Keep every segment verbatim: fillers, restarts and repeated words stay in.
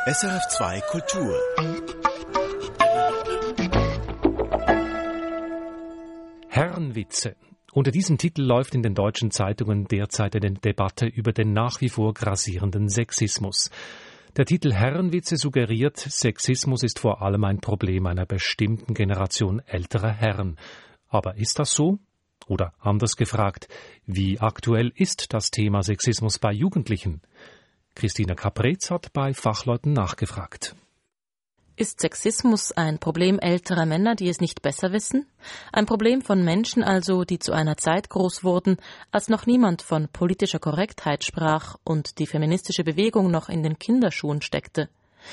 S R F zwei Kultur. Herrenwitze. Unter diesem Titel läuft in den deutschen Zeitungen derzeit eine Debatte über den nach wie vor grassierenden Sexismus. Der Titel Herrenwitze suggeriert, Sexismus ist vor allem ein Problem einer bestimmten Generation älterer Herren. Aber ist das so? Oder anders gefragt, wie aktuell ist das Thema Sexismus bei Jugendlichen? Christina Caprez hat bei Fachleuten nachgefragt. Ist Sexismus ein Problem älterer Männer, die es nicht besser wissen? Ein Problem von Menschen also, die zu einer Zeit groß wurden, als noch niemand von politischer Korrektheit sprach und die feministische Bewegung noch in den Kinderschuhen steckte?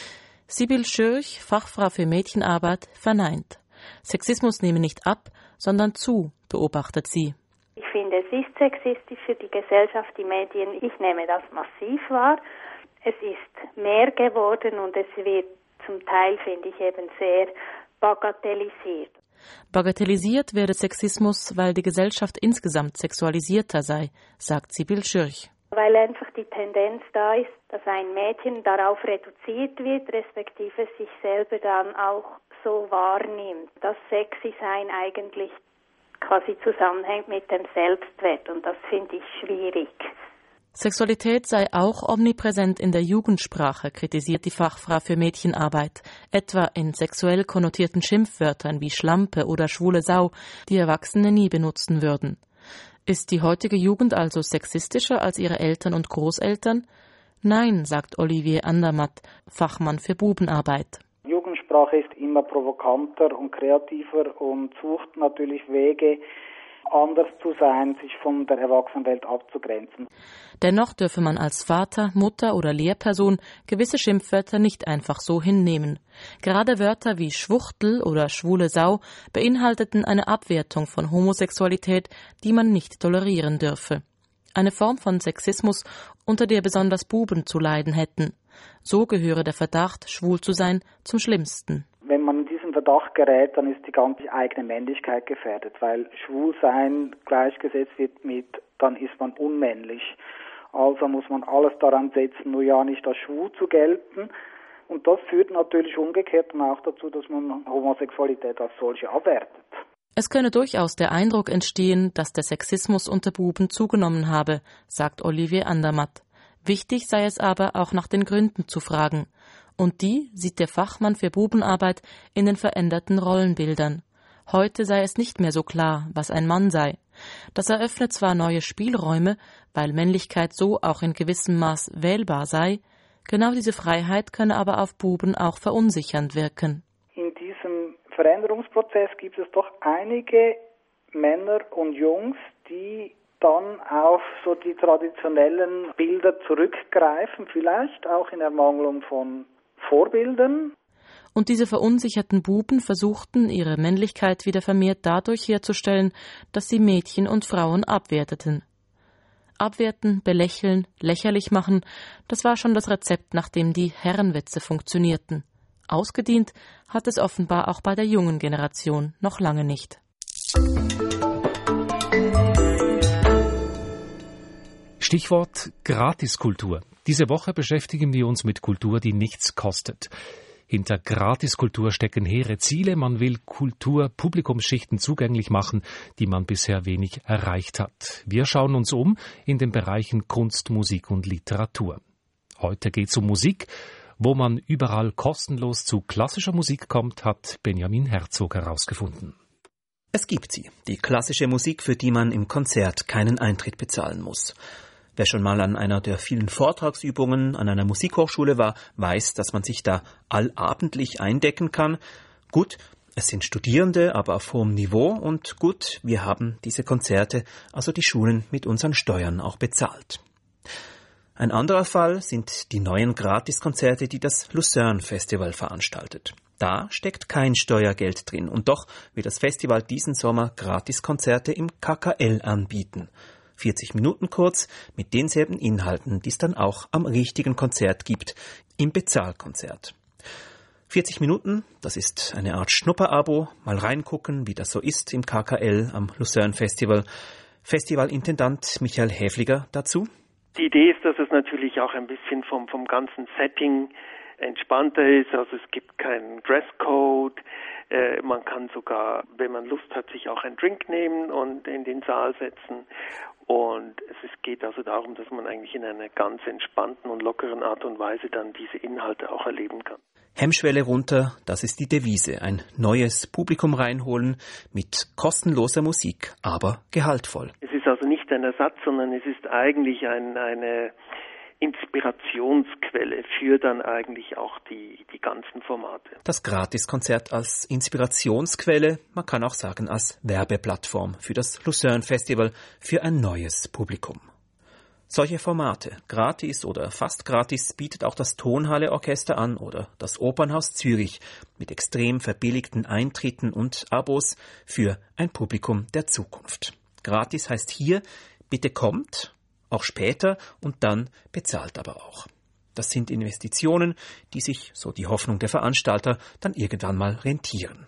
Sibyl Schürch, Fachfrau für Mädchenarbeit, verneint. Sexismus nehme nicht ab, sondern zu, beobachtet sie. Ich finde, es ist sexistisch für die Gesellschaft, die Medien. Ich nehme das massiv wahr. Es ist mehr geworden und es wird zum Teil, finde ich, eben sehr bagatellisiert. Bagatellisiert werde Sexismus, weil die Gesellschaft insgesamt sexualisierter sei, sagt Sibyl Schürch. Weil einfach die Tendenz da ist, dass ein Mädchen darauf reduziert wird, respektive sich selber dann auch so wahrnimmt, dass Sexy-Sein eigentlich quasi zusammenhängt mit dem Selbstwert und das finde ich schwierig. Sexualität sei auch omnipräsent in der Jugendsprache, kritisiert die Fachfrau für Mädchenarbeit, etwa in sexuell konnotierten Schimpfwörtern wie Schlampe oder schwule Sau, die Erwachsene nie benutzen würden. Ist die heutige Jugend also sexistischer als ihre Eltern und Großeltern? Nein, sagt Olivier Andermatt, Fachmann für Bubenarbeit. Jugendsprache ist immer provokanter und kreativer und sucht natürlich Wege, anders zu sein, sich von der Erwachsenenwelt abzugrenzen. Dennoch dürfe man als Vater, Mutter oder Lehrperson gewisse Schimpfwörter nicht einfach so hinnehmen. Gerade Wörter wie Schwuchtel oder schwule Sau beinhalteten eine Abwertung von Homosexualität, die man nicht tolerieren dürfe. Eine Form von Sexismus, unter der besonders Buben zu leiden hätten. So gehöre der Verdacht, schwul zu sein, zum Schlimmsten. Wenn man in diesen Verdacht gerät, dann ist die ganze eigene Männlichkeit gefährdet, weil Schwulsein gleichgesetzt wird mit, dann ist man unmännlich. Also muss man alles daran setzen, nur ja nicht als schwul zu gelten. Und das führt natürlich umgekehrt dann auch dazu, dass man Homosexualität als solche abwertet. Es könne durchaus der Eindruck entstehen, dass der Sexismus unter Buben zugenommen habe, sagt Olivier Andermatt. Wichtig sei es aber, auch nach den Gründen zu fragen. Und die sieht der Fachmann für Bubenarbeit in den veränderten Rollenbildern. Heute sei es nicht mehr so klar, was ein Mann sei. Das eröffnet zwar neue Spielräume, weil Männlichkeit so auch in gewissem Maß wählbar sei, genau diese Freiheit könne aber auf Buben auch verunsichernd wirken. In diesem Veränderungsprozess gibt es doch einige Männer und Jungs, die dann auf so die traditionellen Bilder zurückgreifen, vielleicht auch in Ermangelung von Vorbildern. Und diese verunsicherten Buben versuchten, ihre Männlichkeit wieder vermehrt dadurch herzustellen, dass sie Mädchen und Frauen abwerteten. Abwerten, belächeln, lächerlich machen, das war schon das Rezept, nach dem die Herrenwitze funktionierten. Ausgedient hat es offenbar auch bei der jungen Generation noch lange nicht. Stichwort Gratiskultur. Diese Woche beschäftigen wir uns mit Kultur, die nichts kostet. Hinter Gratiskultur stecken hehre Ziele. Man will Kultur Publikumsschichten zugänglich machen, die man bisher wenig erreicht hat. Wir schauen uns um in den Bereichen Kunst, Musik und Literatur. Heute geht es um Musik. Wo man überall kostenlos zu klassischer Musik kommt, hat Benjamin Herzog herausgefunden. Es gibt sie, die klassische Musik, für die man im Konzert keinen Eintritt bezahlen muss. Wer schon mal an einer der vielen Vortragsübungen an einer Musikhochschule war, weiß, dass man sich da allabendlich eindecken kann. Gut, es sind Studierende, aber auf hohem Niveau und gut, wir haben diese Konzerte, also die Schulen mit unseren Steuern auch bezahlt. Ein anderer Fall sind die neuen Gratiskonzerte, die das Lucerne Festival veranstaltet. Da steckt kein Steuergeld drin und doch wird das Festival diesen Sommer Gratiskonzerte im K K L anbieten. vierzig Minuten kurz mit denselben Inhalten, die es dann auch am richtigen Konzert gibt, im Bezahlkonzert. vierzig Minuten, das ist eine Art Schnupperabo, mal reingucken, wie das so ist im K K L am Lucerne Festival. Festivalintendant Michael Häfliger dazu. Die Idee ist, dass es natürlich auch ein bisschen vom, vom ganzen Setting entspannter ist. Also es gibt keinen Dresscode. Äh, man kann sogar, wenn man Lust hat, sich auch einen Drink nehmen und in den Saal setzen. Und es ist, geht also darum, dass man eigentlich in einer ganz entspannten und lockeren Art und Weise dann diese Inhalte auch erleben kann. Hemmschwelle runter, das ist die Devise. Ein neues Publikum reinholen mit kostenloser Musik, aber gehaltvoll. Es ist also nicht ein Ersatz, sondern es ist eigentlich ein, eine Inspirationsquelle für dann eigentlich auch die, die ganzen Formate. Das Gratiskonzert als Inspirationsquelle, man kann auch sagen als Werbeplattform für das Lucerne Festival für ein neues Publikum. Solche Formate, gratis oder fast gratis, bietet auch das Tonhalle Orchester an oder das Opernhaus Zürich mit extrem verbilligten Eintritten und Abos für ein Publikum der Zukunft. Gratis heißt hier, bitte kommt, auch später und dann bezahlt aber auch. Das sind Investitionen, die sich, so die Hoffnung der Veranstalter, dann irgendwann mal rentieren.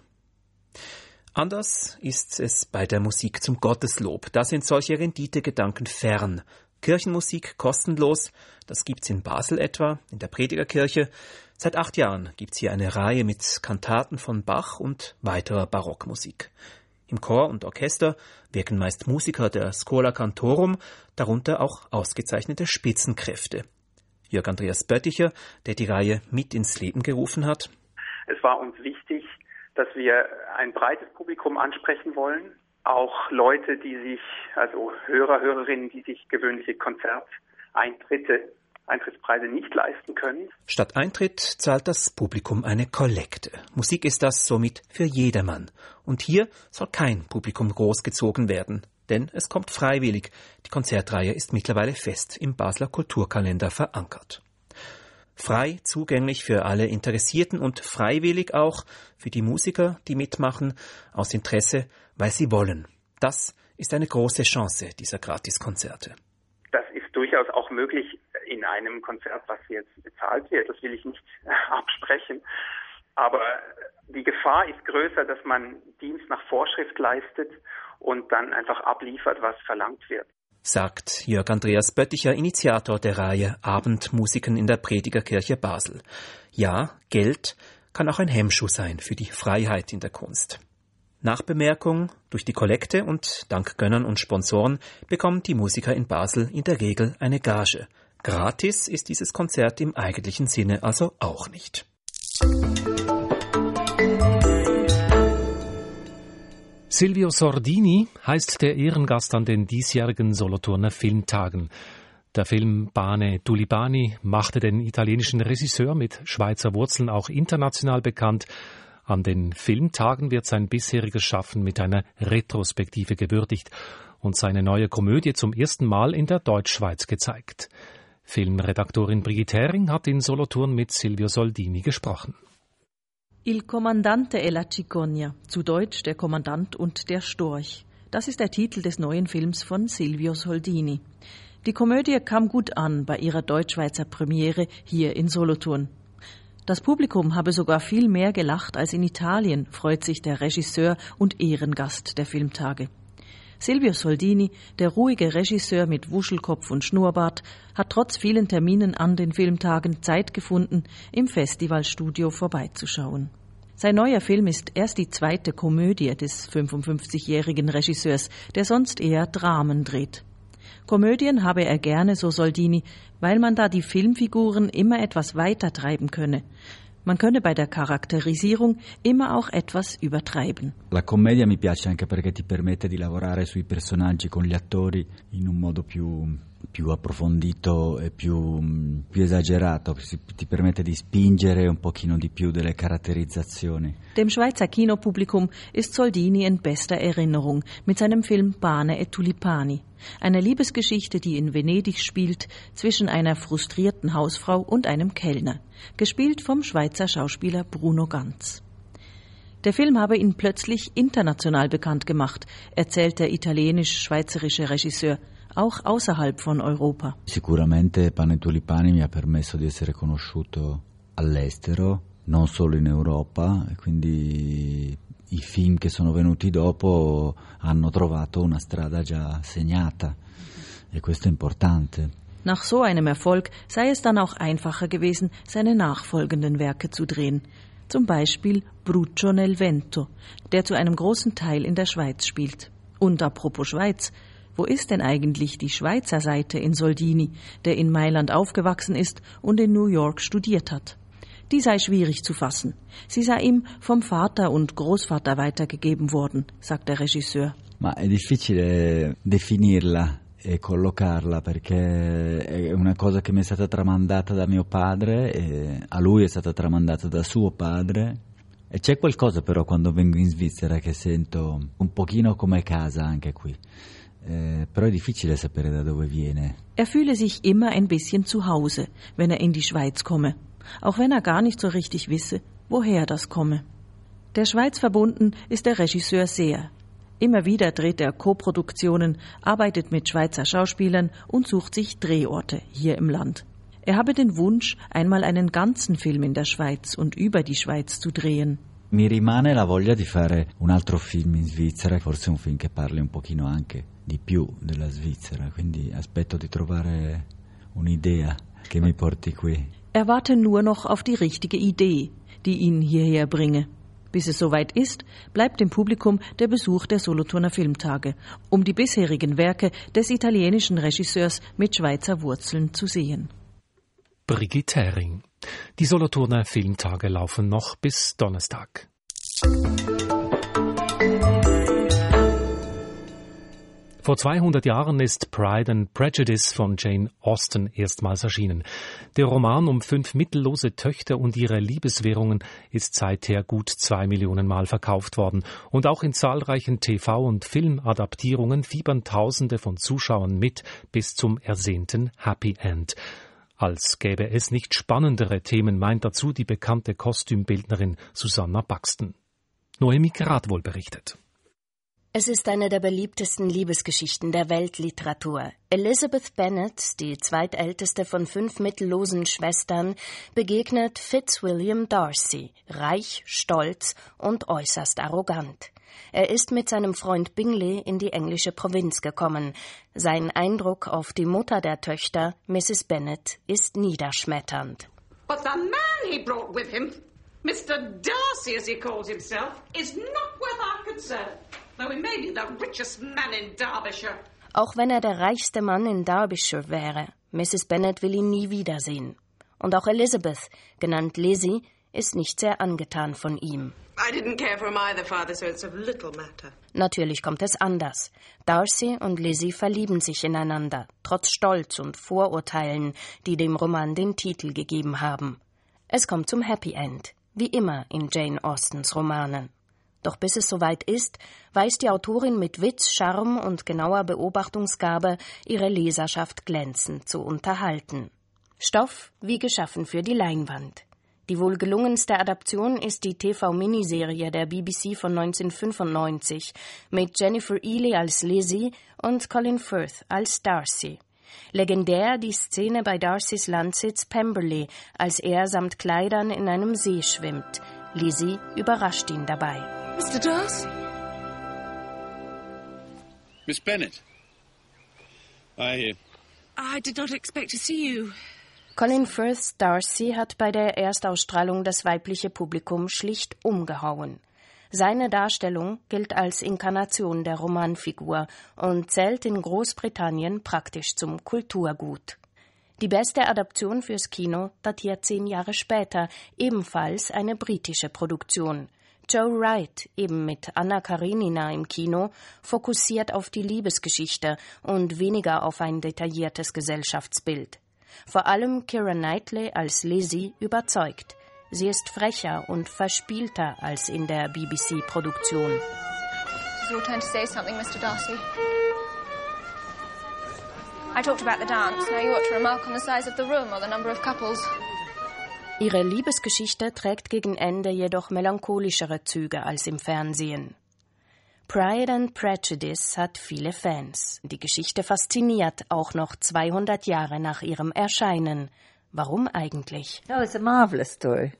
Anders ist es bei der Musik zum Gotteslob. Da sind solche Renditegedanken fern. Kirchenmusik kostenlos, das gibt's in Basel etwa, in der Predigerkirche. Seit acht Jahren gibt's hier eine Reihe mit Kantaten von Bach und weiterer Barockmusik. Im Chor und Orchester wirken meist Musiker der Schola Cantorum, darunter auch ausgezeichnete Spitzenkräfte. Jörg Andreas Bötticher, der die Reihe mit ins Leben gerufen hat. Es war uns wichtig, dass wir ein breites Publikum ansprechen wollen. Auch Leute, die sich, also Hörer, Hörerinnen, die sich gewöhnliche Konzerteintritte, Eintrittspreise nicht leisten können. Statt Eintritt zahlt das Publikum eine Kollekte. Musik ist das somit für jedermann. Und hier soll kein Publikum großgezogen werden, denn es kommt freiwillig. Die Konzertreihe ist mittlerweile fest im Basler Kulturkalender verankert. Frei zugänglich für alle Interessierten und freiwillig auch für die Musiker, die mitmachen, aus Interesse, weil sie wollen. Das ist eine große Chance dieser Gratiskonzerte. Das ist durchaus auch möglich in einem Konzert, was jetzt bezahlt wird. Das will ich nicht absprechen. Aber die Gefahr ist größer, dass man Dienst nach Vorschrift leistet und dann einfach abliefert, was verlangt wird. Sagt Jörg Andreas Bötticher, Initiator der Reihe Abendmusiken in der Predigerkirche Basel. Ja, Geld kann auch ein Hemmschuh sein für die Freiheit in der Kunst. Nachbemerkung: Durch die Kollekte und dank Gönnern und Sponsoren bekommen die Musiker in Basel in der Regel eine Gage. Gratis ist dieses Konzert im eigentlichen Sinne also auch nicht. Silvio Sordini heißt der Ehrengast an den diesjährigen Solothurner Filmtagen. Der Film Pane Tulipani machte den italienischen Regisseur mit Schweizer Wurzeln auch international bekannt. An den Filmtagen wird sein bisheriges Schaffen mit einer Retrospektive gewürdigt und seine neue Komödie zum ersten Mal in der Deutschschweiz gezeigt. Filmredaktorin Brigitte Hering hat in Solothurn mit Silvio Soldini gesprochen. Il Comandante e la Cicogna, zu Deutsch der Kommandant und der Storch. Das ist der Titel des neuen Films von Silvio Soldini. Die Komödie kam gut an bei ihrer Deutschschweizer Premiere hier in Solothurn. Das Publikum habe sogar viel mehr gelacht als in Italien, freut sich der Regisseur und Ehrengast der Filmtage. Silvio Soldini, der ruhige Regisseur mit Wuschelkopf und Schnurrbart, hat trotz vielen Terminen an den Filmtagen Zeit gefunden, im Festivalstudio vorbeizuschauen. Sein neuer Film ist erst die zweite Komödie des fünfundfünfzigjährigen Regisseurs, der sonst eher Dramen dreht. Komödien habe er gerne, so Soldini, weil man da die Filmfiguren immer etwas weiter treiben könne. Man könne bei der Charakterisierung immer auch etwas übertreiben. La commedia mi piace anche perché ti permette di lavorare sui personaggi con gli attori in un modo più più approfondito e più più esagerato, ti permette di spingere un pochino di più delle caratterizzazioni. Dem Schweizer Kinopublikum ist Soldini in bester Erinnerung mit seinem Film Pane e Tulipani, eine Liebesgeschichte, die in Venedig spielt, zwischen einer frustrierten Hausfrau und einem Kellner, gespielt vom Schweizer Schauspieler Bruno Ganz. Der Film habe ihn plötzlich international bekannt gemacht, erzählt der italienisch-schweizerische Regisseur, auch außerhalb von Europa. Sicuramente Pane e Tulipani mi ha permesso di essere conosciuto all'estero, non solo in Europa, e quindi i film che sono venuti dopo hanno trovato una strada già segnata e questo è importante. Nach so einem Erfolg sei es dann auch einfacher gewesen, seine nachfolgenden Werke zu drehen. Zum Beispiel Brucio nel Vento, der zu einem großen Teil in der Schweiz spielt. Und apropos Schweiz, wo ist denn eigentlich die Schweizer Seite in Soldini, der in Mailand aufgewachsen ist und in New York studiert hat? Die sei schwierig zu fassen. Sie sei ihm vom Vater und Großvater weitergegeben worden, sagt der Regisseur. Ma è difficile definirla e collocarla perché è una cosa che mi è stata tramandata da mio padre e a lui è stata tramandata da suo padre. E c'è qualcosa però quando vengo in Svizzera che sento un pochino come casa anche qui. Eh, però è difficile sapere da dove viene. Er fühle sich immer ein bisschen zu Hause, wenn er in die Schweiz komme, auch wenn er gar nicht so richtig wisse, woher das komme. Der Schweiz verbunden ist der Regisseur sehr. Immer wieder dreht er Co-Produktionen, arbeitet mit Schweizer Schauspielern und sucht sich Drehorte hier im Land. Er habe den Wunsch, einmal einen ganzen Film in der Schweiz und über die Schweiz zu drehen. Mi rimane la voglia di fare un altro film in Svizzera, forse un film che parli un pochino anche di più della Svizzera, quindi aspetto di trovare un'idea che mi porti qui. Er warte nur noch auf die richtige Idee, die ihn hierher bringe. Bis es soweit ist, bleibt dem Publikum der Besuch der Solothurner Filmtage, um die bisherigen Werke des italienischen Regisseurs mit Schweizer Wurzeln zu sehen. Brigitte Hering. Die Solothurner Filmtage laufen noch bis Donnerstag. Vor zweihundert Jahren ist Pride and Prejudice von Jane Austen erstmals erschienen. Der Roman um fünf mittellose Töchter und ihre Liebeswährungen ist seither gut zwei Millionen Mal verkauft worden. Und auch in zahlreichen T V- und Filmadaptierungen fiebern Tausende von Zuschauern mit bis zum ersehnten Happy End. Als gäbe es nicht spannendere Themen, meint dazu die bekannte Kostümbildnerin Susanna Buxton. Noemi Gradwohl berichtet. Es ist eine der beliebtesten Liebesgeschichten der Weltliteratur. Elizabeth Bennet, die zweitälteste von fünf mittellosen Schwestern, begegnet Fitzwilliam Darcy, reich, stolz und äußerst arrogant. Er ist mit seinem Freund Bingley in die englische Provinz gekommen. Sein Eindruck auf die Mutter der Töchter, Misses Bennet, ist niederschmetternd. But the man he brought with him, Mister Darcy as he calls himself, is not worth our concern. Though he may be the richest man in Derbyshire. Auch wenn er der reichste Mann in Derbyshire wäre, Misses Bennet will ihn nie wiedersehen. Und auch Elizabeth, genannt Lizzie, ist nicht sehr angetan von ihm. I didn't care for him either, Father, so it's of little matter. Natürlich kommt es anders. Darcy und Lizzie verlieben sich ineinander, trotz Stolz und Vorurteilen, die dem Roman den Titel gegeben haben. Es kommt zum Happy End, wie immer in Jane Austens Romanen. Doch bis es soweit ist, weiß die Autorin mit Witz, Charme und genauer Beobachtungsgabe ihre Leserschaft glänzend zu unterhalten. Stoff wie geschaffen für die Leinwand. Die wohl gelungenste Adaption ist die T V-Miniserie der B B C von neunzehnhundertfünfundneunzig mit Jennifer Ely als Lizzie und Colin Firth als Darcy. Legendär die Szene bei Darcys Landsitz Pemberley, als er samt Kleidern in einem See schwimmt. Lizzie überrascht ihn dabei. Mister Darcy? Miss Bennet. I... I did not expect to see you. Colin Firths Darcy hat bei der Erstausstrahlung das weibliche Publikum schlicht umgehauen. Seine Darstellung gilt als Inkarnation der Romanfigur und zählt in Großbritannien praktisch zum Kulturgut. Die beste Adaption fürs Kino datiert zehn Jahre später, ebenfalls eine britische Produktion. Joe Wright, eben mit Anna Karenina im Kino, fokussiert auf die Liebesgeschichte und weniger auf ein detailliertes Gesellschaftsbild. Vor allem Keira Knightley als Lizzie überzeugt. Sie ist frecher und verspielter als in der B B C-Produktion. It's your turn to say something, Mister Darcy. I talked about the dance. Now you ought to remark on the size of the room or the number of couples. Ihre Liebesgeschichte trägt gegen Ende jedoch melancholischere Züge als im Fernsehen. Pride and Prejudice hat viele Fans. Die Geschichte fasziniert auch noch zweihundert Jahre nach ihrem Erscheinen. Warum eigentlich? No, it's a marvelous story.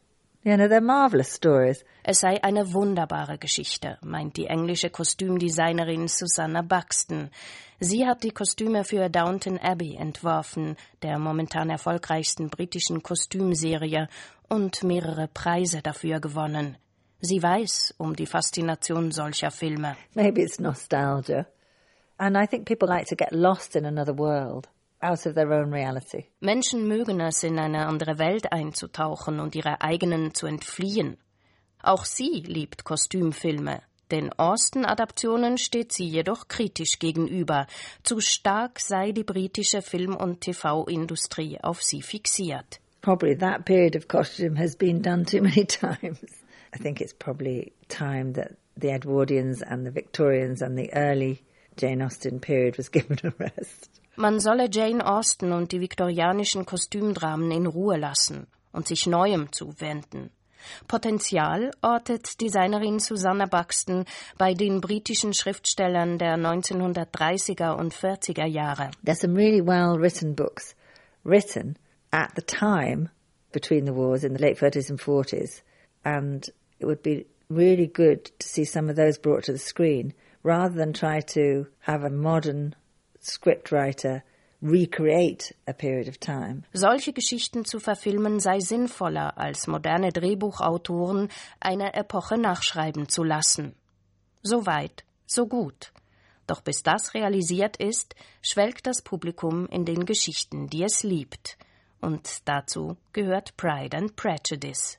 You know, they're marvelous stories. Es sei eine wunderbare Geschichte, meint die englische Kostümdesignerin Susanna Buxton. Sie hat die Kostüme für Downton Abbey entworfen, der momentan erfolgreichsten britischen Kostümserie, und mehrere Preise dafür gewonnen. Sie weiß um die Faszination solcher Filme. Maybe it's nostalgia. And I think people like to get lost in another world, out of their own reality. Menschen mögen es, in eine andere Welt einzutauchen und ihrer eigenen zu entfliehen. Auch sie liebt Kostümfilme. Den Austen-Adaptionen steht sie jedoch kritisch gegenüber. Zu stark sei die britische Film- und T V-Industrie auf sie fixiert. Probably that period of costume has been done too many times. I think it's probably time that the Edwardians and the Victorians and the early Jane Austen period was given a rest. Man solle Jane Austen und die viktorianischen Kostümdramen in Ruhe lassen und sich Neuem zuwenden. Potenzial ortet Designerin Susanna Buxton bei den britischen Schriftstellern der neunzehnhundertdreißiger und vierziger Jahre. There's some really well-written books written at the time between the wars in the late thirties and forties, and it would be really good to see some of those brought to the screen rather than try to have a modern scriptwriter recreate a period of time. Solche Geschichten zu verfilmen sei sinnvoller, als moderne Drehbuchautoren eine Epoche nachschreiben zu lassen. So weit, so gut. Doch bis das realisiert ist, schwelgt das Publikum in den Geschichten, die es liebt. Und dazu gehört Pride and Prejudice.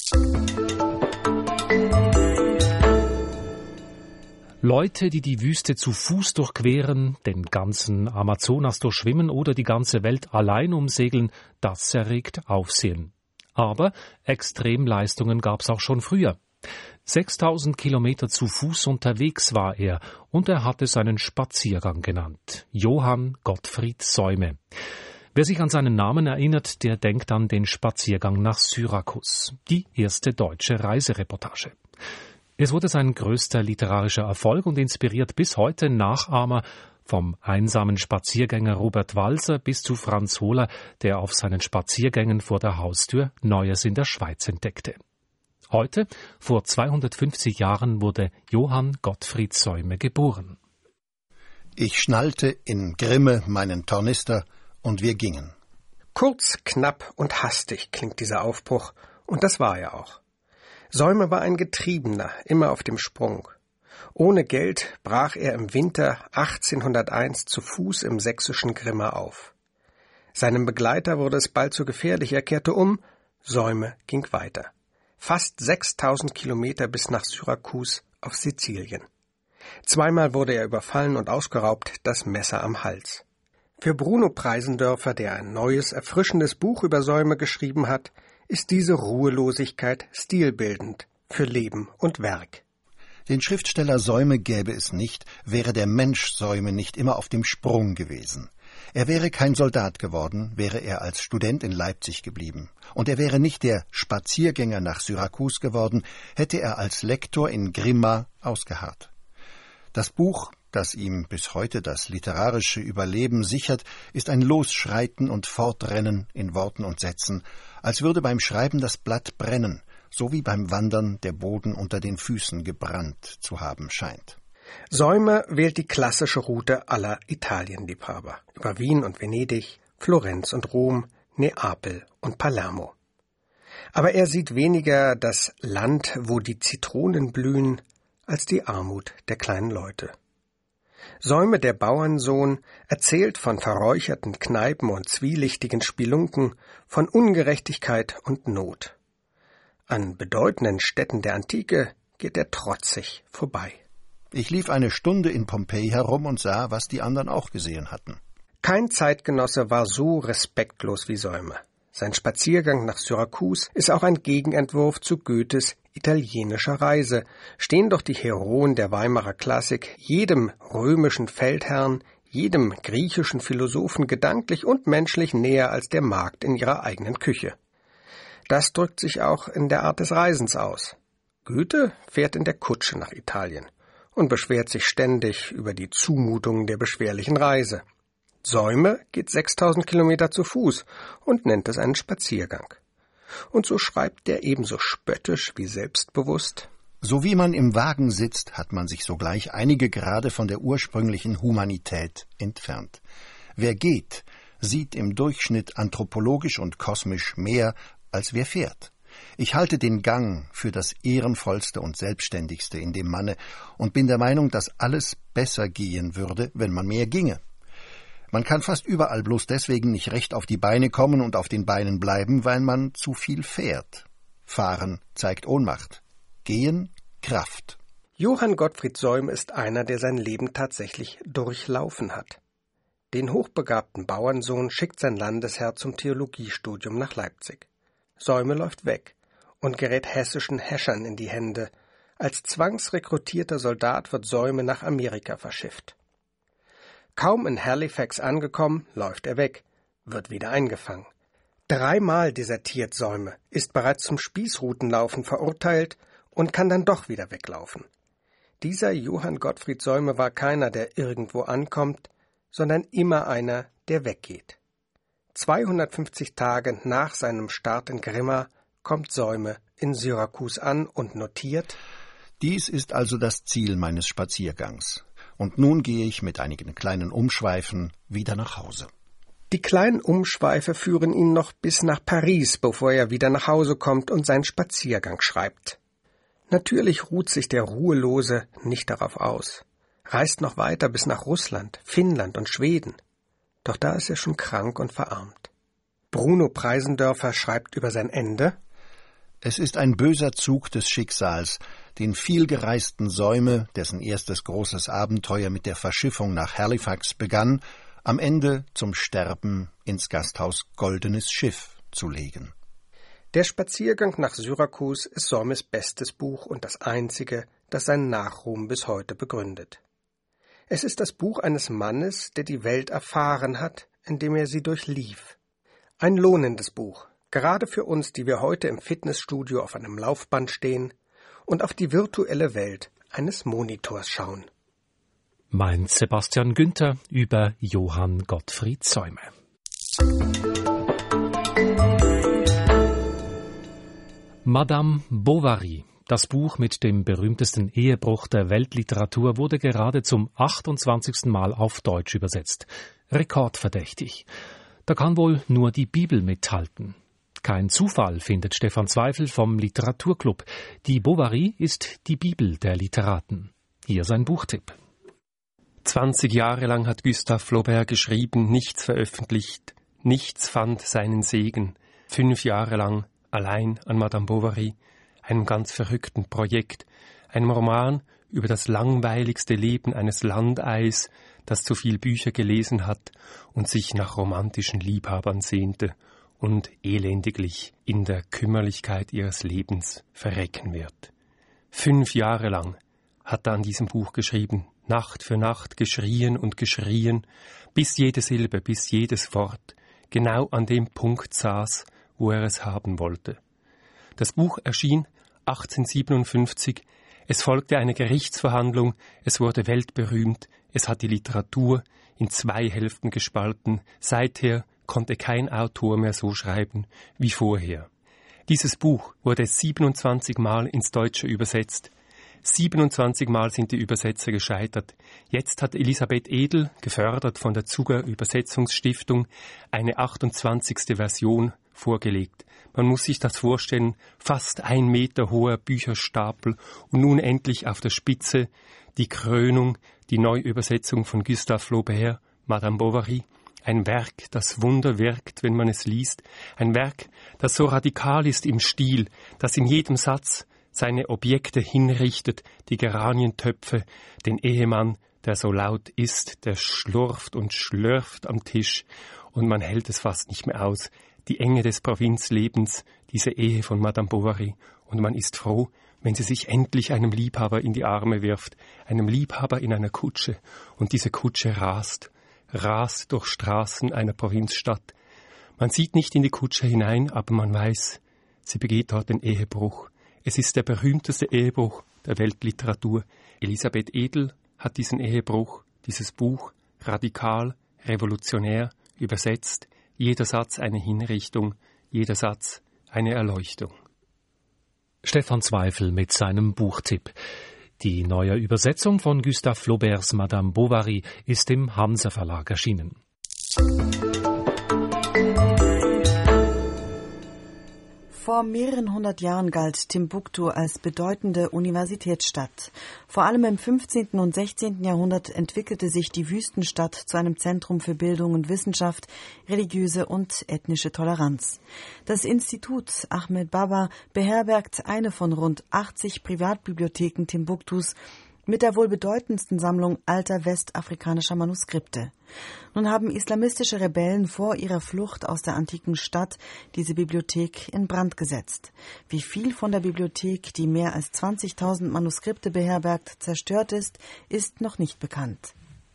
Leute, die die Wüste zu Fuß durchqueren, den ganzen Amazonas durchschwimmen oder die ganze Welt allein umsegeln, das erregt Aufsehen. Aber Extremleistungen gab's auch schon früher. sechstausend Kilometer zu Fuß unterwegs war er und er hat es einen Spaziergang genannt. Johann Gottfried Säume. Wer sich an seinen Namen erinnert, der denkt an den Spaziergang nach Syrakus, die erste deutsche Reisereportage. Es wurde sein größter literarischer Erfolg und inspiriert bis heute Nachahmer, vom einsamen Spaziergänger Robert Walser bis zu Franz Hohler, der auf seinen Spaziergängen vor der Haustür Neues in der Schweiz entdeckte. Heute, vor zweihundertfünfzig Jahren, wurde Johann Gottfried Säume geboren. Ich schnallte in Grimme meinen Tornister und wir gingen. Kurz, knapp und hastig klingt dieser Aufbruch, und das war er auch. Säume war ein Getriebener, immer auf dem Sprung. Ohne Geld brach er im Winter achtzehnhunderteins zu Fuß im sächsischen Grimma auf. Seinem Begleiter wurde es bald zu gefährlich, er kehrte um, Säume ging weiter. Fast sechstausend Kilometer bis nach Syrakus auf Sizilien. Zweimal wurde er überfallen und ausgeraubt, das Messer am Hals. Für Bruno Preisendörfer, der ein neues, erfrischendes Buch über Säume geschrieben hat, ist diese Ruhelosigkeit stilbildend für Leben und Werk. Den Schriftsteller Säume gäbe es nicht, wäre der Mensch Säume nicht immer auf dem Sprung gewesen. Er wäre kein Soldat geworden, wäre er als Student in Leipzig geblieben. Und er wäre nicht der Spaziergänger nach Syrakus geworden, hätte er als Lektor in Grimma ausgeharrt. Das Buch, das ihm bis heute das literarische Überleben sichert, ist ein Losschreiten und Fortrennen in Worten und Sätzen, als würde beim Schreiben das Blatt brennen, so wie beim Wandern der Boden unter den Füßen gebrannt zu haben scheint. Säume wählt die klassische Route aller Italienliebhaber, über Wien und Venedig, Florenz und Rom, Neapel und Palermo. Aber er sieht weniger das Land, wo die Zitronen blühen, als die Armut der kleinen Leute. Säume, der Bauernsohn, erzählt von verräucherten Kneipen und zwielichtigen Spelunken, von Ungerechtigkeit und Not. An bedeutenden Städten der Antike geht er trotzig vorbei. Ich lief eine Stunde in Pompeji herum und sah, was die anderen auch gesehen hatten. Kein Zeitgenosse war so respektlos wie Säume. Sein Spaziergang nach Syrakus ist auch ein Gegenentwurf zu Goethes italienischer Reise, stehen doch die Heroen der Weimarer Klassik jedem römischen Feldherrn, jedem griechischen Philosophen gedanklich und menschlich näher als der Magd in ihrer eigenen Küche. Das drückt sich auch in der Art des Reisens aus. Goethe fährt in der Kutsche nach Italien und beschwert sich ständig über die Zumutungen der beschwerlichen Reise. Säume geht sechstausend Kilometer zu Fuß und nennt es einen Spaziergang. Und so schreibt er ebenso spöttisch wie selbstbewusst: So wie man im Wagen sitzt, hat man sich sogleich einige Grade von der ursprünglichen Humanität entfernt. Wer geht, sieht im Durchschnitt anthropologisch und kosmisch mehr, als wer fährt. Ich halte den Gang für das ehrenvollste und selbstständigste in dem Manne und bin der Meinung, dass alles besser gehen würde, wenn man mehr ginge. Man kann fast überall bloß deswegen nicht recht auf die Beine kommen und auf den Beinen bleiben, weil man zu viel fährt. Fahren zeigt Ohnmacht. Gehen, Kraft. Johann Gottfried Säume ist einer, der sein Leben tatsächlich durchlaufen hat. Den hochbegabten Bauernsohn schickt sein Landesherr zum Theologiestudium nach Leipzig. Säume läuft weg und gerät hessischen Häschern in die Hände. Als zwangsrekrutierter Soldat wird Säume nach Amerika verschifft. Kaum in Halifax angekommen, läuft er weg, wird wieder eingefangen. Dreimal desertiert Säume, ist bereits zum Spießrutenlaufen verurteilt und kann dann doch wieder weglaufen. Dieser Johann Gottfried Säume war keiner, der irgendwo ankommt, sondern immer einer, der weggeht. zweihundertfünfzig Tage nach seinem Start in Grimma kommt Säume in Syrakus an und notiert: Dies ist also das Ziel meines Spaziergangs. Und nun gehe ich mit einigen kleinen Umschweifen wieder nach Hause. Die kleinen Umschweife führen ihn noch bis nach Paris, bevor er wieder nach Hause kommt und seinen Spaziergang schreibt. Natürlich ruht sich der Ruhelose nicht darauf aus, reist noch weiter bis nach Russland, Finnland und Schweden. Doch da ist er schon krank und verarmt. Bruno Preisendörfer schreibt über sein Ende: Es ist ein böser Zug des Schicksals, den vielgereisten Säume, dessen erstes großes Abenteuer mit der Verschiffung nach Halifax begann, am Ende zum Sterben ins Gasthaus Goldenes Schiff zu legen. Der Spaziergang nach Syrakus ist Säumes bestes Buch und das einzige, das seinen Nachruhm bis heute begründet. Es ist das Buch eines Mannes, der die Welt erfahren hat, indem er sie durchlief. Ein lohnendes Buch, gerade für uns, die wir heute im Fitnessstudio auf einem Laufband stehen und auf die virtuelle Welt eines Monitors schauen. Meint Sebastian Günther über Johann Gottfried Säume. Madame Bovary, das Buch mit dem berühmtesten Ehebruch der Weltliteratur, wurde gerade zum achtundzwanzigsten Mal auf Deutsch übersetzt. Rekordverdächtig. Da kann wohl nur die Bibel mithalten. Kein Zufall, findet Stefan Zweifel vom Literaturclub. Die Bovary ist die Bibel der Literaten. Hier sein Buchtipp. Zwanzig Jahre lang hat Gustave Flaubert geschrieben, nichts veröffentlicht, nichts fand seinen Segen. Fünf Jahre lang allein an Madame Bovary, einem ganz verrückten Projekt, einem Roman über das langweiligste Leben eines Landeis, das zu viel Bücher gelesen hat und sich nach romantischen Liebhabern sehnte und elendiglich in der Kümmerlichkeit ihres Lebens verrecken wird. Fünf Jahre lang hat er an diesem Buch geschrieben, Nacht für Nacht geschrien und geschrien, bis jede Silbe, bis jedes Wort genau an dem Punkt saß, wo er es haben wollte. Das Buch erschien achtzehnhundertsiebenundfünfzig, es folgte eine Gerichtsverhandlung, es wurde weltberühmt, es hat die Literatur in zwei Hälften gespalten, seither konnte kein Autor mehr so schreiben wie vorher. Dieses Buch wurde siebenundzwanzig Mal ins Deutsche übersetzt, siebenundzwanzig Mal sind die Übersetzer gescheitert. Jetzt hat Elisabeth Edel, gefördert von der Zuger Übersetzungsstiftung, eine achtundzwanzigste Version vorgelegt. Man muss sich das vorstellen, fast ein Meter hoher Bücherstapel und nun endlich auf der Spitze die Krönung, die Neuübersetzung von Gustave Flaubert, Madame Bovary, ein Werk, das Wunder wirkt, wenn man es liest, ein Werk, das so radikal ist im Stil, das in jedem Satz seine Objekte hinrichtet, die Geranientöpfe, den Ehemann, der so laut ist, der schlurft und schlürft am Tisch und man hält es fast nicht mehr aus. Die Enge des Provinzlebens, diese Ehe von Madame Bovary, und man ist froh, wenn sie sich endlich einem Liebhaber in die Arme wirft, einem Liebhaber in einer Kutsche, und diese Kutsche rast, rast durch Straßen einer Provinzstadt. Man sieht nicht in die Kutsche hinein, aber man weiß, sie begeht dort den Ehebruch. Es ist der berühmteste Ehebruch der Weltliteratur. Elisabeth Edel hat diesen Ehebruch, dieses Buch, radikal, revolutionär übersetzt. Jeder Satz eine Hinrichtung, jeder Satz eine Erleuchtung. Stefan Zweifel mit seinem Buchtipp. Die neue Übersetzung von Gustave Flauberts Madame Bovary ist im Hansa Verlag erschienen. Vor mehreren hundert Jahren galt Timbuktu als bedeutende Universitätsstadt. Vor allem im fünfzehnten und sechzehnten Jahrhundert entwickelte sich die Wüstenstadt zu einem Zentrum für Bildung und Wissenschaft, religiöse und ethnische Toleranz. Das Institut Ahmed Baba beherbergt eine von rund achtzig Privatbibliotheken Timbuktus mit der wohl bedeutendsten Sammlung alter westafrikanischer Manuskripte. Nun haben islamistische Rebellen vor ihrer Flucht aus der antiken Stadt diese Bibliothek in Brand gesetzt. Wie viel von der Bibliothek, die mehr als zwanzigtausend Manuskripte beherbergt, zerstört ist, ist noch nicht bekannt.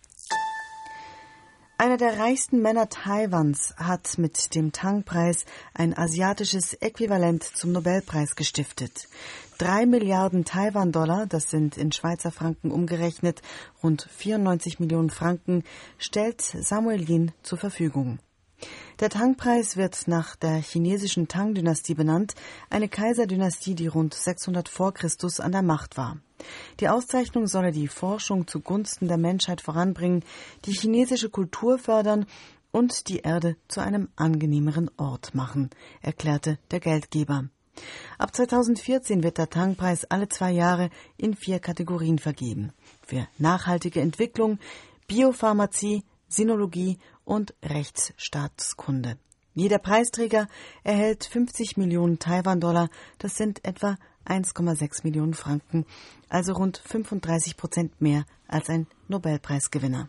Einer der reichsten Männer Taiwans hat mit dem Tang-Preis ein asiatisches Äquivalent zum Nobelpreis gestiftet. Drei Milliarden Taiwan-Dollar, das sind in Schweizer Franken umgerechnet rund vierundneunzig Millionen Franken, stellt Samuel Lin zur Verfügung. Der Tang-Preis wird nach der chinesischen Tang-Dynastie benannt, eine Kaiserdynastie, die rund sechshundert vor Christus an der Macht war. Die Auszeichnung solle die Forschung zugunsten der Menschheit voranbringen, die chinesische Kultur fördern und die Erde zu einem angenehmeren Ort machen, erklärte der Geldgeber. Ab zweitausendvierzehn wird der Tang-Preis alle zwei Jahre in vier Kategorien vergeben: für nachhaltige Entwicklung, Biopharmazie, Sinologie und Rechtsstaatskunde. Jeder Preisträger erhält fünfzig Millionen Taiwan-Dollar, das sind etwa eins Komma sechs Millionen Franken, also rund fünfunddreißig Prozent mehr als ein Nobelpreisgewinner.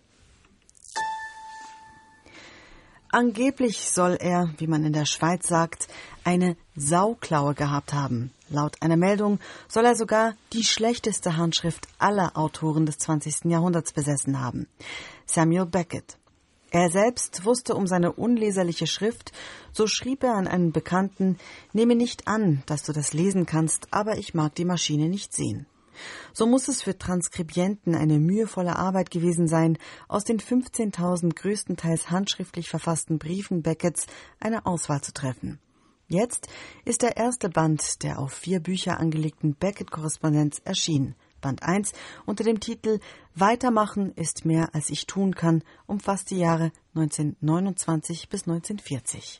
Angeblich soll er, wie man in der Schweiz sagt, eine Sauklaue gehabt haben. Laut einer Meldung soll er sogar die schlechteste Handschrift aller Autoren des zwanzigsten Jahrhunderts besessen haben: Samuel Beckett. Er selbst wusste um seine unleserliche Schrift, so schrieb er an einen Bekannten: Nehme nicht an, dass du das lesen kannst, aber ich mag die Maschine nicht sehen. So muss es für Transkribienten eine mühevolle Arbeit gewesen sein, aus den fünfzehntausend größtenteils handschriftlich verfassten Briefen Becketts eine Auswahl zu treffen. Jetzt ist der erste Band der auf vier Bücher angelegten Beckett-Korrespondenz erschienen. Band eins unter dem Titel »Weitermachen ist mehr, als ich tun kann« umfasst die Jahre neunzehnhundertneunundzwanzig bis neunzehnhundertvierzig.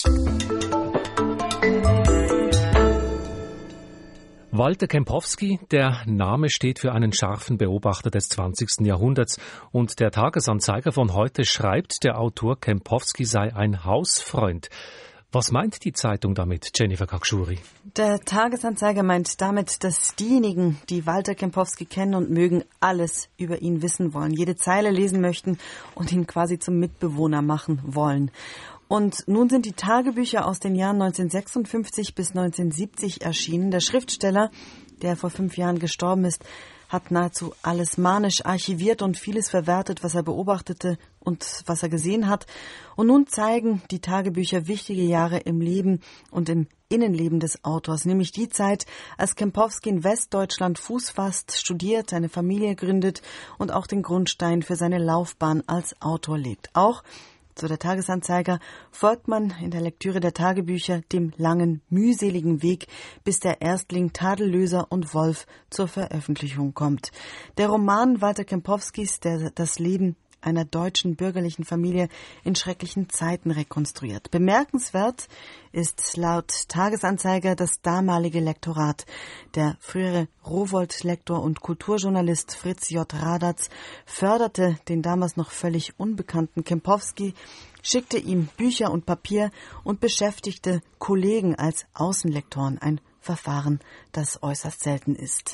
Walter Kempowski, der Name steht für einen scharfen Beobachter des zwanzigsten Jahrhunderts, und der Tagesanzeiger von heute schreibt, der Autor Kempowski sei ein Hausfreund. Was meint die Zeitung damit, Jennifer Kakshuri? Der Tagesanzeiger meint damit, dass diejenigen, die Walter Kempowski kennen und mögen, alles über ihn wissen wollen, jede Zeile lesen möchten und ihn quasi zum Mitbewohner machen wollen. Und nun sind die Tagebücher aus den Jahren neunzehnhundertsechsundfünfzig bis neunzehnhundertsiebzig erschienen. Der Schriftsteller, der vor fünf Jahren gestorben ist, hat nahezu alles manisch archiviert und vieles verwertet, was er beobachtete und was er gesehen hat. Und nun zeigen die Tagebücher wichtige Jahre im Leben und im Innenleben des Autors, nämlich die Zeit, als Kempowski in Westdeutschland Fuß fasst, studiert, eine Familie gründet und auch den Grundstein für seine Laufbahn als Autor legt. Auch, so der Tagesanzeiger, folgt man in der Lektüre der Tagebücher dem langen, mühseligen Weg, bis der Erstling Tadellöser und Wolf zur Veröffentlichung kommt. Der Roman Walter Kempowskis, der das Leben einer deutschen bürgerlichen Familie in schrecklichen Zeiten rekonstruiert. Bemerkenswert ist laut Tagesanzeiger das damalige Lektorat. Der frühere Rowohlt-Lektor und Kulturjournalist Fritz J. Radatz förderte den damals noch völlig unbekannten Kempowski, schickte ihm Bücher und Papier und beschäftigte Kollegen als Außenlektoren, ein Verfahren, das äußerst selten ist.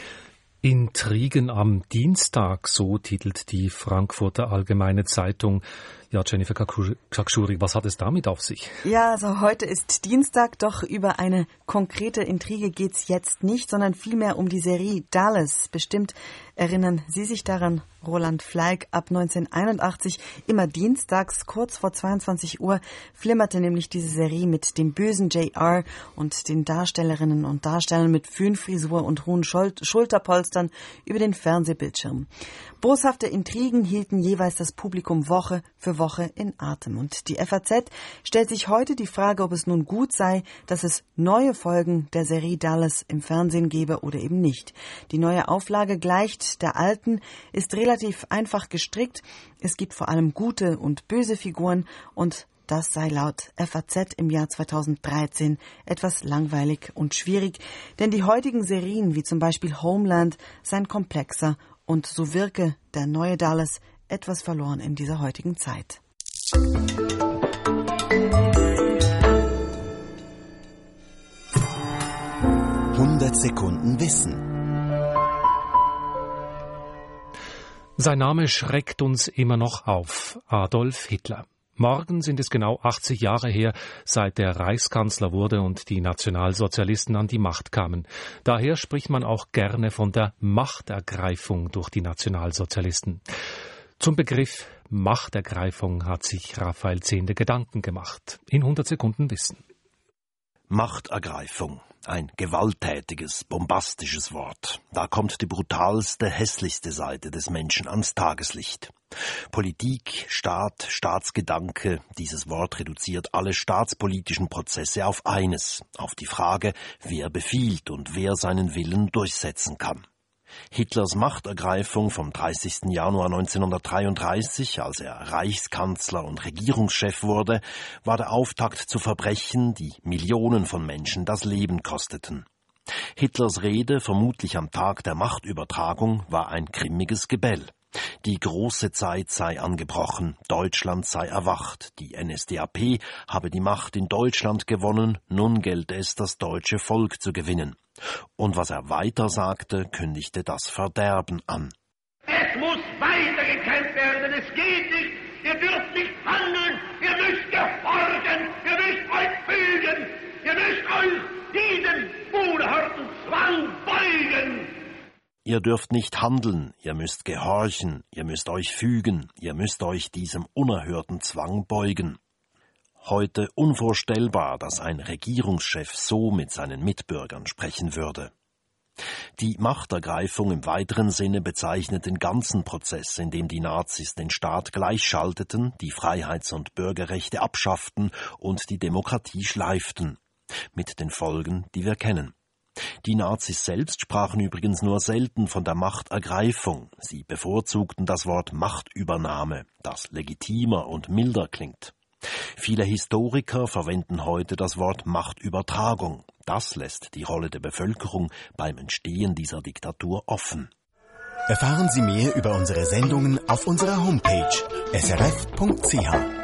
Intrigen am Dienstag, so titelt die Frankfurter Allgemeine Zeitung. Ja, Jennifer Kakshuri, was hat es damit auf sich? Ja, also heute ist Dienstag, doch über eine konkrete Intrige geht's jetzt nicht, sondern vielmehr um die Serie Dallas. Bestimmt erinnern Sie sich daran, Roland Fleig, ab neunzehnhunderteinundachtzig, immer dienstags, kurz vor zweiundzwanzig Uhr, flimmerte nämlich diese Serie mit dem bösen J R und den Darstellerinnen und Darstellern mit Föhnfrisur und hohen Schul- Schulterpolstern über den Fernsehbildschirm. Boshafte Intrigen hielten jeweils das Publikum Woche für jede Woche in Atem. Und die F A Z stellt sich heute die Frage, ob es nun gut sei, dass es neue Folgen der Serie Dallas im Fernsehen gebe oder eben nicht. Die neue Auflage gleicht der alten, ist relativ einfach gestrickt. Es gibt vor allem gute und böse Figuren und das sei laut F A Z im Jahr zweitausenddreizehn etwas langweilig und schwierig, denn die heutigen Serien, wie zum Beispiel Homeland, seien komplexer und so wirke der neue Dallas etwas verloren in dieser heutigen Zeit. hundert Sekunden Wissen. Sein Name schreckt uns immer noch auf: Adolf Hitler. Morgen sind es genau achtzig Jahre her, seit er Reichskanzler wurde und die Nationalsozialisten an die Macht kamen. Daher spricht man auch gerne von der Machtergreifung durch die Nationalsozialisten. Zum Begriff Machtergreifung hat sich Raphael Zehnder Gedanken gemacht. In hundert Sekunden Wissen. Machtergreifung. Ein gewalttätiges, bombastisches Wort. Da kommt die brutalste, hässlichste Seite des Menschen ans Tageslicht. Politik, Staat, Staatsgedanke, dieses Wort reduziert alle staatspolitischen Prozesse auf eines, auf die Frage, wer befiehlt und wer seinen Willen durchsetzen kann. Hitlers Machtergreifung vom dreißigsten Januar neunzehnhundertdreiunddreißig, als er Reichskanzler und Regierungschef wurde, war der Auftakt zu Verbrechen, die Millionen von Menschen das Leben kosteten. Hitlers Rede, vermutlich am Tag der Machtübertragung, war ein grimmiges Gebell. Die große Zeit sei angebrochen, Deutschland sei erwacht, die N S D A P habe die Macht in Deutschland gewonnen, nun gelte es, das deutsche Volk zu gewinnen. Und was er weiter sagte, kündigte das Verderben an. Es muss weitergekämpft werden, es geht nicht, ihr dürft nicht handeln, ihr müsst gehorchen, ihr müsst euch fügen, ihr müsst euch diesem unerhörten Zwang beugen. Ihr dürft nicht handeln, ihr müsst gehorchen, ihr müsst euch fügen, ihr müsst euch diesem unerhörten Zwang beugen. Heute unvorstellbar, dass ein Regierungschef so mit seinen Mitbürgern sprechen würde. Die Machtergreifung im weiteren Sinne bezeichnet den ganzen Prozess, in dem die Nazis den Staat gleichschalteten, die Freiheits- und Bürgerrechte abschafften und die Demokratie schleiften. Mit den Folgen, die wir kennen. Die Nazis selbst sprachen übrigens nur selten von der Machtergreifung. Sie bevorzugten das Wort Machtübernahme, das legitimer und milder klingt. Viele Historiker verwenden heute das Wort Machtübertragung. Das lässt die Rolle der Bevölkerung beim Entstehen dieser Diktatur offen. Erfahren Sie mehr über unsere Sendungen auf unserer Homepage s r f punkt c h.